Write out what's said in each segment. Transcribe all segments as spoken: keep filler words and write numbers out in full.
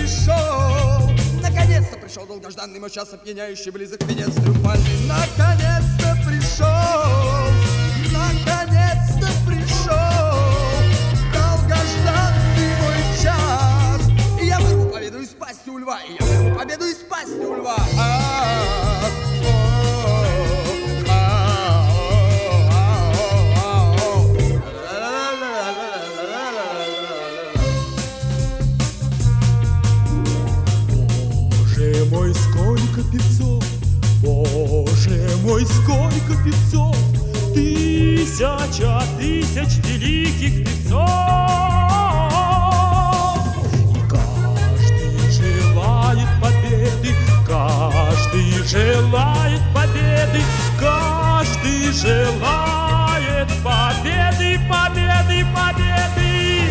пришел, наконец-то пришел долгожданный мой час, опьяняющий близок венец триумфальный. Наконец-то пришел, наконец-то пришел долгожданный мой час. И я вырву победу из пасти у льва, и я вырву победу из пасти у льва. Боже мой, сколько певцов, Боже мой, сколько певцов, тысяча тысяч великих певцов. И каждый желает победы, каждый желает победы, каждый желает победы, победы, победы.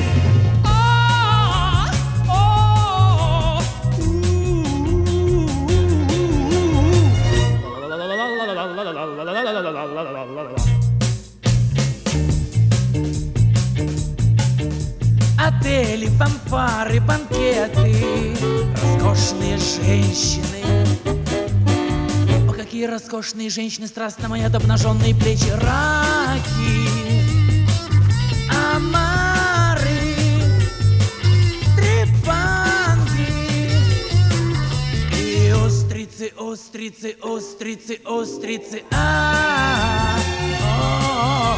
Отели, фанфары, банкеты, роскошные женщины. О, какие роскошные женщины, страстно моят обнаженные плечи, раки, омары, трепанги и устрицы, устрицы, устрицы, устрицы. А, о,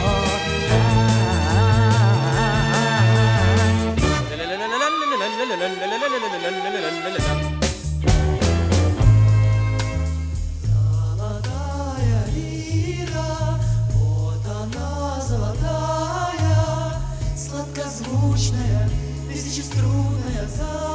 Золотая лира, вот она золотая, сладкозвучная, тысячеструнная.